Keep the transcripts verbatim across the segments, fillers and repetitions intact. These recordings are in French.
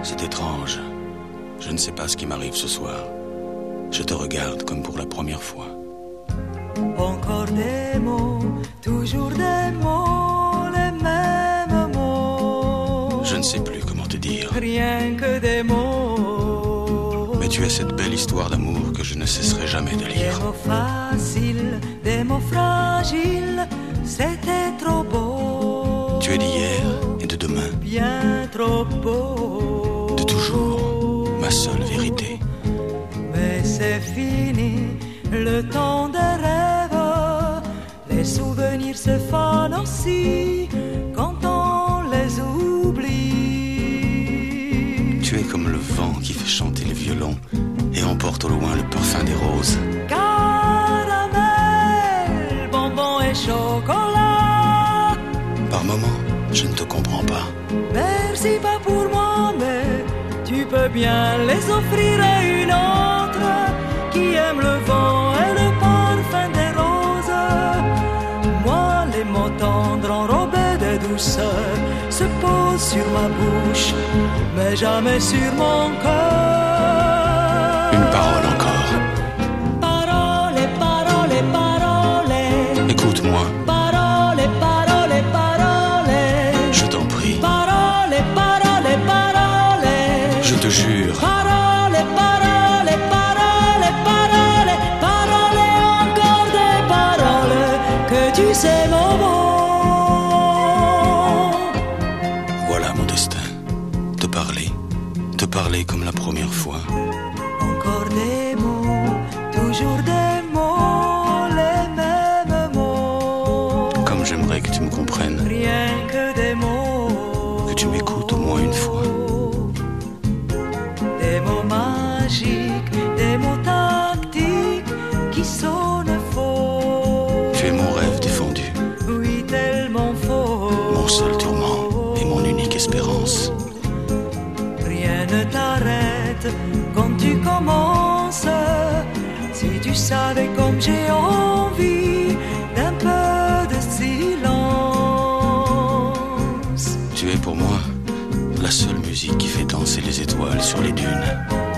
C'est étrange. Je ne sais pas ce qui m'arrive ce soir. Je te regarde comme pour la première fois. Encore des mots, toujours des mots, les mêmes mots. Je ne sais plus comment te dire. Rien que des mots. Mais tu es cette belle histoire d'amour que je ne cesserai jamais de lire. Des mots faciles, des mots fragiles, c'était trop beau. Tu es d'hier et de demain. Bien trop beau. De toujours, ma seule vérité. Mais c'est fini, le temps des rêves. Les souvenirs se fanent aussi quand on les oublie. Tu es comme le vent qui fait chanter le violon et emporte au loin le parfum des roses. Caramel, bonbons et chocolat. Par moments, je ne te comprends pas. Merci pas pour moi, mais tu peux bien les offrir à une autre qui aime le vent et le parfum des roses. Moi, les mots tendres enrobés de douceur se posent sur ma bouche, mais jamais sur mon cœur. Une parole encore. Parole, parole, parole. Écoute-moi. Parole, parole, parole. Je t'en prie. Parole, parole, parole. Je te jure. Parole, parole, parole, parole. Parole, encore des paroles que tu sais mon mot. Voilà mon destin. Te parler. Te parler comme la première fois. Encore des mots, toujours des mots, les mêmes mots. Comme j'aimerais que tu me comprennes. Rien que des mots. Que tu m'écoutes au moins une fois. Des mots magiques, des mots tactiques qui sonnent faux. Tu es mon rêve défendu. Oui, tellement faux. Mon seul tourment et mon unique espérance. Rien ne t'arrête quand tu commences. Si tu savais comme j'ai envie d'un peu de silence. Tu es pour moi la seule musique qui fait danser les étoiles sur les dunes.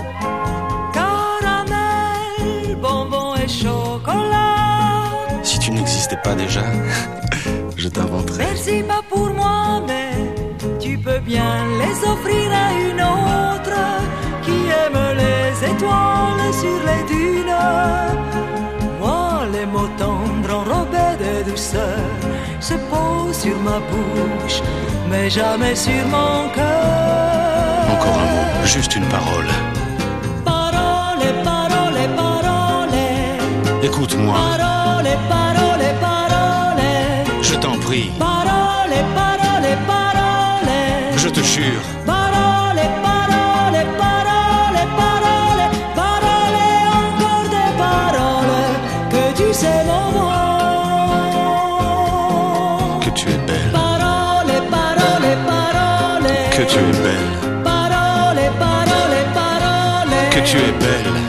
Caramel, bonbons et chocolat. Si tu n'existais pas déjà, je t'inventerais. Merci pas pour moi, mais tu peux bien les offrir à une autre qui aime les étoiles sur les dunes. Moi, les mots tendres enrobés de douceur se posent sur ma bouche, mais jamais sur mon cœur. Encore un mot, juste une parole. Parole, parole, parole. Écoute-moi. Parole, parole, parole. Je t'en prie. Parole, parole, parole. Je te jure. Parole, parole, parole, parole. Parole, encore des paroles que tu sais mon mot. Que tu es belle. Parole, parole, parole. Que tu es belle. Parole, parole, parole. Que tu es belle.